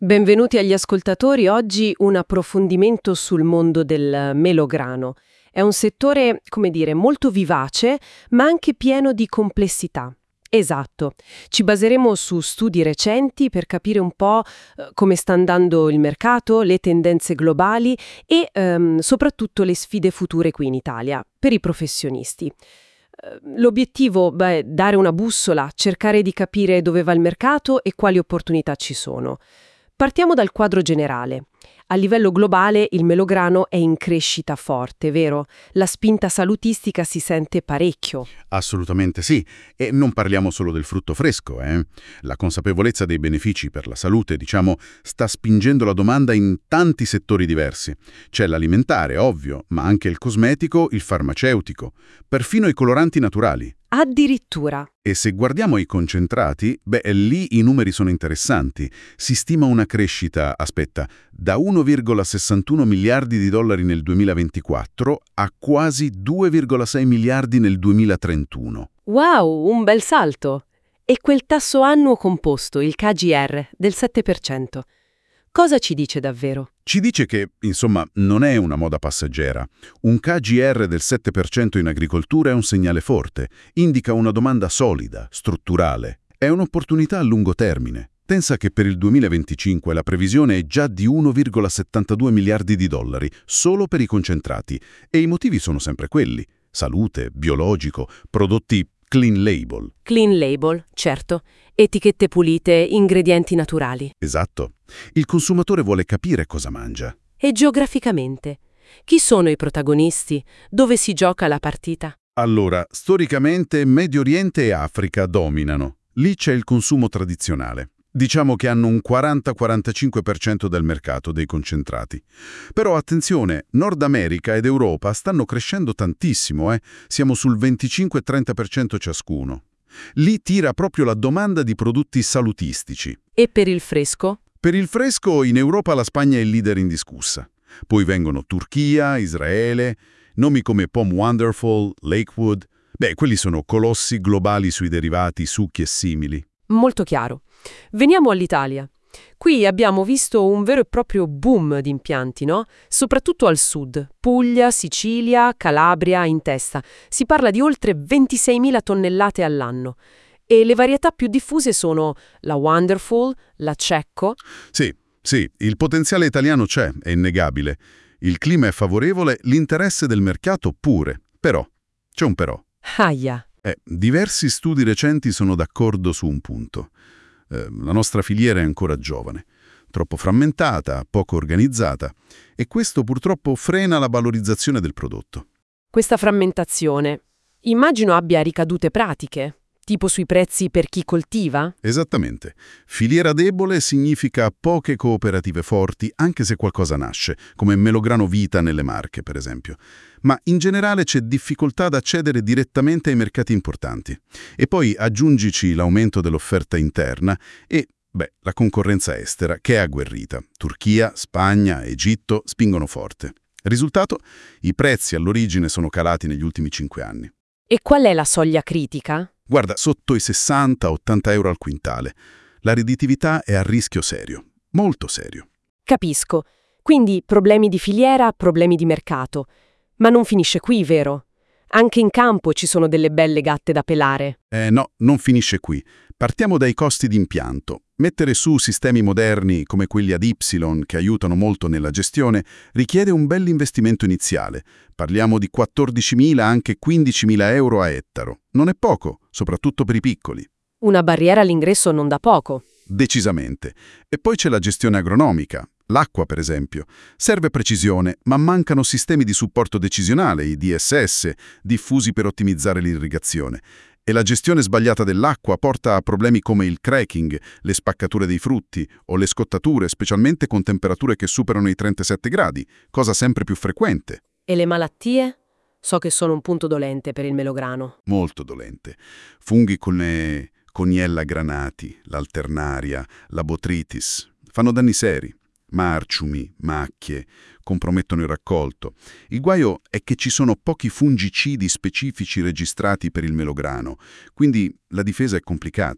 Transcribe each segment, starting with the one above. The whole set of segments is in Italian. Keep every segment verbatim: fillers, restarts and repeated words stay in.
Benvenuti agli ascoltatori. Oggi un approfondimento sul mondo del melograno. È un settore, come dire, molto vivace, ma anche pieno di complessità. Esatto. Ci baseremo su studi recenti per capire un po' eh, come sta andando il mercato, le tendenze globali e ehm, soprattutto le sfide future qui in Italia, per i professionisti. Eh, L'obiettivo, beh, è dare una bussola, cercare di capire dove va il mercato e quali opportunità ci sono. Partiamo dal quadro generale. A livello globale il melograno è in crescita forte, vero? La spinta salutistica si sente parecchio. Assolutamente sì, e non parliamo solo del frutto fresco, eh? La consapevolezza dei benefici per la salute, diciamo, sta spingendo la domanda in tanti settori diversi. C'è l'alimentare, ovvio, ma anche il cosmetico, il farmaceutico, perfino i coloranti naturali. Addirittura. E se guardiamo i concentrati, beh, lì i numeri sono interessanti. Si stima una crescita, aspetta, da uno virgola sessantuno miliardi di dollari nel duemilaventiquattro a quasi due virgola sei miliardi nel duemilatrentuno. Wow, un bel salto! E quel tasso annuo composto, il K G R, del sette per cento. Cosa ci dice davvero? Ci dice che, insomma, non è una moda passeggera. Un K G R del sette per cento in agricoltura è un segnale forte, indica una domanda solida, strutturale. È un'opportunità a lungo termine. Pensa che per il duemilaventicinque la previsione è già di uno virgola settantadue miliardi di dollari, solo per i concentrati. E i motivi sono sempre quelli: salute, biologico, prodotti clean label. Clean label, certo. Etichette pulite, ingredienti naturali. Esatto. Il consumatore vuole capire cosa mangia. E geograficamente? Chi sono i protagonisti? Dove si gioca la partita? Allora, storicamente Medio Oriente e Africa dominano. Lì c'è il consumo tradizionale. Diciamo che hanno un quaranta quarantacinque per cento del mercato dei concentrati. Però attenzione, Nord America ed Europa stanno crescendo tantissimo, eh? Siamo sul venticinque trenta per cento ciascuno. Lì tira proprio la domanda di prodotti salutistici. E per il fresco? Per il fresco in Europa la Spagna è il leader indiscussa. Poi vengono Turchia, Israele, nomi come Pom Wonderful, Lakewood. Beh, quelli sono colossi globali sui derivati, succhi e simili. Molto chiaro. Veniamo all'Italia. Qui abbiamo visto un vero e proprio boom di impianti, no? Soprattutto al sud. Puglia, Sicilia, Calabria, in testa. Si parla di oltre ventiseimila tonnellate all'anno. E le varietà più diffuse sono la Wonderful, la Cecco. Sì, sì, il potenziale italiano c'è, è innegabile. Il clima è favorevole, l'interesse del mercato pure. Però, c'è un però. Aia. Eh, diversi studi recenti sono d'accordo su un punto. Eh, la nostra filiera è ancora giovane, troppo frammentata, poco organizzata, e questo purtroppo frena la valorizzazione del prodotto. Questa frammentazione, immagino abbia ricadute pratiche, tipo sui prezzi per chi coltiva? Esattamente. Filiera debole significa poche cooperative forti, anche se qualcosa nasce, come Melograno Vita nelle Marche, per esempio. Ma in generale c'è difficoltà ad accedere direttamente ai mercati importanti. E poi aggiungici l'aumento dell'offerta interna e, beh, la concorrenza estera, che è agguerrita. Turchia, Spagna, Egitto spingono forte. Risultato? I prezzi all'origine sono calati negli ultimi cinque anni. E qual è la soglia critica? Guarda, sotto i sessanta ottanta euro al quintale. La redditività è a rischio serio, molto serio. Capisco. Quindi problemi di filiera, problemi di mercato. Ma non finisce qui, vero? Anche in campo ci sono delle belle gatte da pelare. Eh no, non finisce qui. Partiamo dai costi d'impianto. Mettere su sistemi moderni come quelli ad Y, che aiutano molto nella gestione, richiede un bell'investimento iniziale. Parliamo di quattordicimila, anche quindicimila euro a ettaro. Non è poco, soprattutto per i piccoli. Una barriera all'ingresso non da poco. Decisamente. E poi c'è la gestione agronomica. L'acqua, per esempio. Serve precisione, ma mancano sistemi di supporto decisionale, i D S S, diffusi per ottimizzare l'irrigazione. E la gestione sbagliata dell'acqua porta a problemi come il cracking, le spaccature dei frutti o le scottature, specialmente con temperature che superano i trentasette gradi, cosa sempre più frequente. E le malattie? So che sono un punto dolente per il melograno. Molto dolente. Funghi come Cognella granati, l'alternaria, la botrytis, fanno danni seri. Marciumi, macchie, compromettono il raccolto. Il guaio è che ci sono pochi fungicidi specifici registrati per il melograno, quindi la difesa è complicata.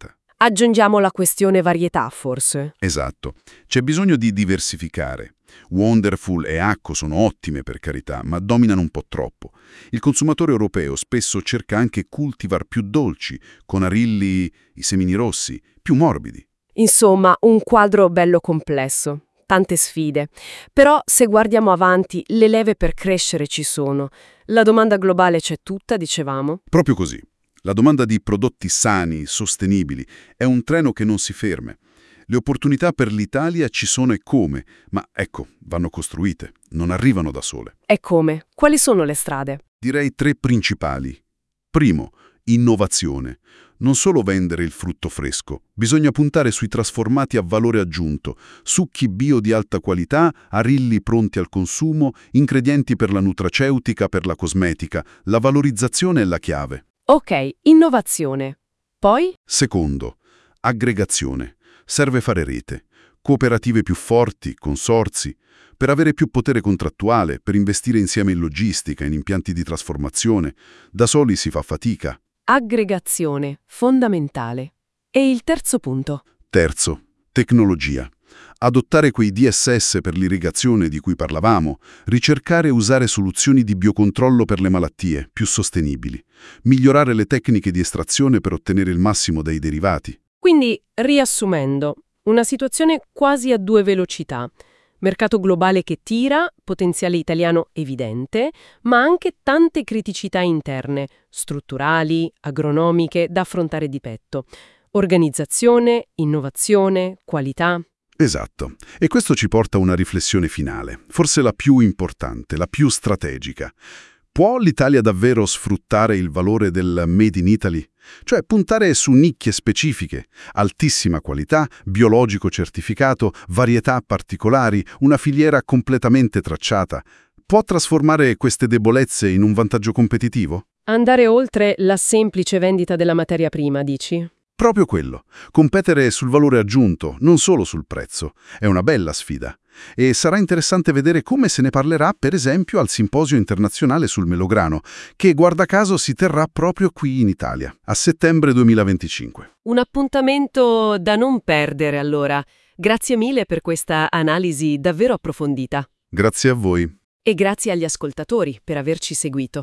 Aggiungiamo la questione varietà, forse. Esatto. C'è bisogno di diversificare. Wonderful e Acco sono ottime per carità, ma dominano un po' troppo. Il consumatore europeo spesso cerca anche cultivar più dolci, con arilli, i semini rossi, più morbidi. Insomma, un quadro bello complesso. Tante sfide. Però, se guardiamo avanti, le leve per crescere ci sono. La domanda globale c'è tutta, dicevamo. Proprio così. La domanda di prodotti sani, sostenibili, è un treno che non si ferma. Le opportunità per l'Italia ci sono e come, ma ecco, vanno costruite, non arrivano da sole. E come? Quali sono le strade? Direi tre principali. Primo, innovazione. Non solo vendere il frutto fresco, bisogna puntare sui trasformati a valore aggiunto, succhi bio di alta qualità, arilli pronti al consumo, ingredienti per la nutraceutica, per la cosmetica. La valorizzazione è la chiave. Ok, innovazione. Poi? Secondo, aggregazione. Serve fare rete. Cooperative più forti, consorzi, per avere più potere contrattuale, per investire insieme in logistica, in impianti di trasformazione. Da soli si fa fatica. Aggregazione, fondamentale. E il terzo punto? Terzo, tecnologia. Adottare quei D S S per l'irrigazione di cui parlavamo, ricercare e usare soluzioni di biocontrollo per le malattie, più sostenibili, migliorare le tecniche di estrazione per ottenere il massimo dai derivati. Quindi, riassumendo, una situazione quasi a due velocità. Mercato globale che tira, potenziale italiano evidente, ma anche tante criticità interne, strutturali, agronomiche, da affrontare di petto. Organizzazione, innovazione, qualità. Esatto. E questo ci porta a una riflessione finale, forse la più importante, la più strategica. Può l'Italia davvero sfruttare il valore del Made in Italy? Cioè puntare su nicchie specifiche, altissima qualità, biologico certificato, varietà particolari, una filiera completamente tracciata. Può trasformare queste debolezze in un vantaggio competitivo? Andare oltre la semplice vendita della materia prima, dici? Proprio quello. Competere sul valore aggiunto, non solo sul prezzo. È una bella sfida. E sarà interessante vedere come se ne parlerà, per esempio, al Simposio internazionale sul melograno, che guarda caso si terrà proprio qui in Italia, a settembre duemilaventicinque. Un appuntamento da non perdere, allora. Grazie mille per questa analisi davvero approfondita. Grazie a voi. E grazie agli ascoltatori per averci seguito.